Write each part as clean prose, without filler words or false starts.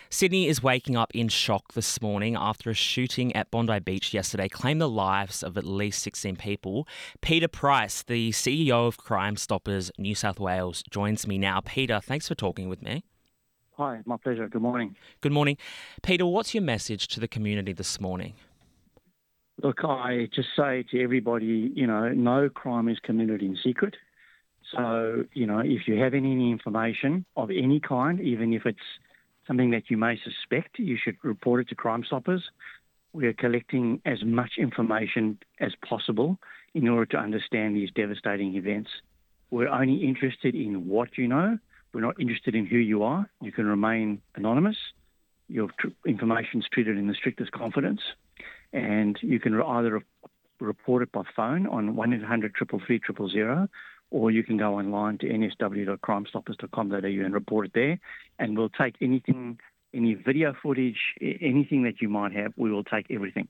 Sydney is waking up in shock this morning after a shooting at Bondi Beach yesterday claimed the lives of at least 16 people. Peter Price, the CEO of Crime Stoppers New South Wales, joins me now. Peter, thanks for talking with me. Hi, my pleasure. Good morning. Good morning. Peter, what's your message to the community this morning? Look, I just say to everybody, no crime is committed in secret. So, if you have any information of any kind, even if it's something that you may suspect, you should report it to Crime Stoppers. We are collecting as much information as possible in order to understand these devastating events. We're only interested in what you know. We're not interested in who you are. You can remain anonymous. Your information is treated in the strictest confidence. And you can either report it by phone on 1-800-333-000, or you can go online to nsw.crimestoppers.com.au and report it there. And we'll take anything, any video footage, anything that you might have, we will take everything.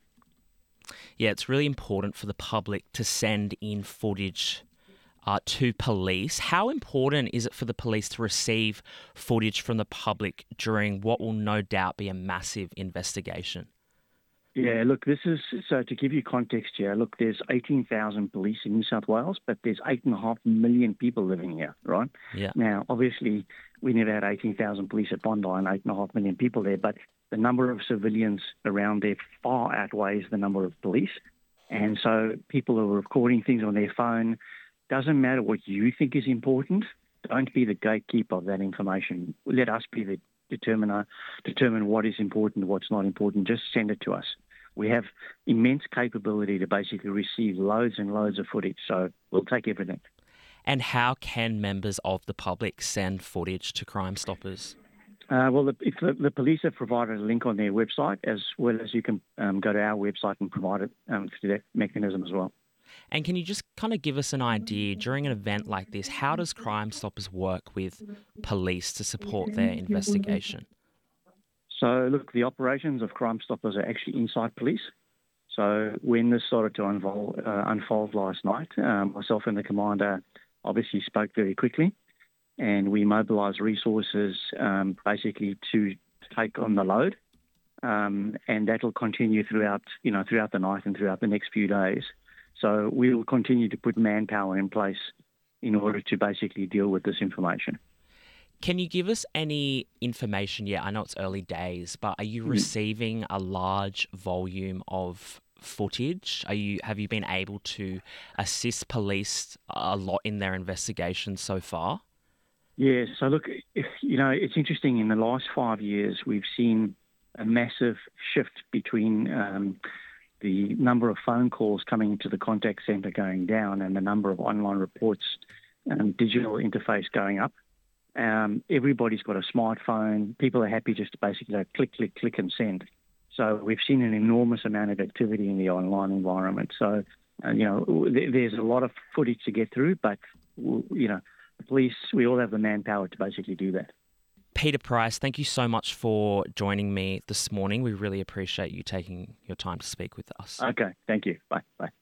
Yeah, it's really important for the public to send in footage to police. How important is it for the police to receive footage from the public during what will no doubt be a massive investigation? Yeah, look, so to give you context here, look, there's 18,000 police in New South Wales, but there's 8.5 million people living here, right? Yeah. Now, obviously, we never had 18,000 police at Bondi and 8.5 million people there, but the number of civilians around there far outweighs the number of police. And so people are recording things on their phone. Doesn't matter what you think is important. Don't be the gatekeeper of that information. Let us be the determine what is important, what's not important. Just send it to us. We have immense capability to basically receive loads and loads of footage, so we'll take everything. And how can members of the public send footage to Crime Stoppers? Well, the police have provided a link on their website, as well as you can go to our website and provide it through that mechanism as well. And can you just kind of give us an idea, during an event like this, how does Crime Stoppers work with police to support their investigation? So, look, the operations of Crime Stoppers are actually inside police. So when this started to unfold last night, myself and the commander obviously spoke very quickly, and we mobilised resources basically to take on the load, and that will continue throughout the night and throughout the next few days. So we will continue to put manpower in place in order to basically deal with this information. Can you give us any information yet? I know it's early days, but are you receiving a large volume of footage? Have you been able to assist police a lot in their investigation so far? Yeah, so look, it's interesting. In the last 5 years, we've seen a massive shift between the number of phone calls coming into the contact centre going down and the number of online reports and digital interface going up. Everybody's got a smartphone. People are happy just to basically click, click, click and send. So we've seen an enormous amount of activity in the online environment. So, there's a lot of footage to get through, but, the police, we all have the manpower to basically do that. Peter Price, thank you so much for joining me this morning. We really appreciate you taking your time to speak with us. Okay, thank you. Bye.